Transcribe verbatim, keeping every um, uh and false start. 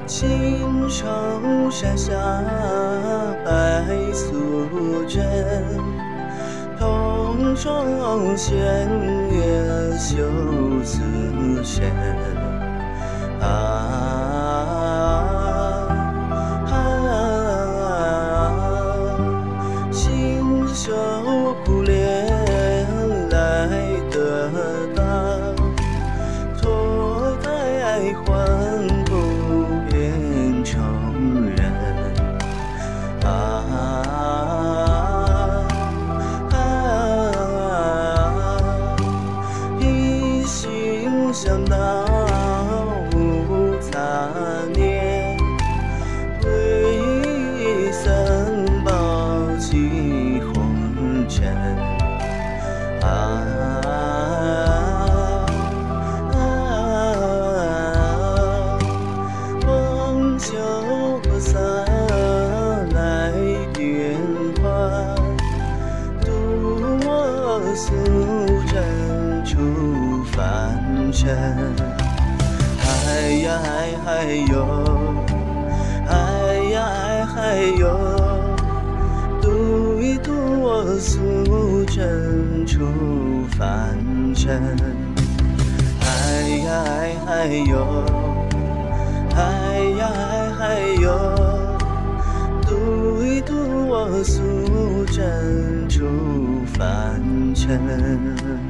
青城山下白素贞，同窗弦月修此身。啊啊！新秀苦恋来得大，脱胎换骨变成人。啊啊！一心向道无杂念，为僧报弃红尘。啊啊！望求菩萨来点化，渡我素贞出凡尘。哎呀哎嗨哟，哎呀哎嗨哟，渡一渡我素贞出凡尘。哎呀哎嗨哟，哎呀哎嗨哟，渡一渡我素贞出凡尘。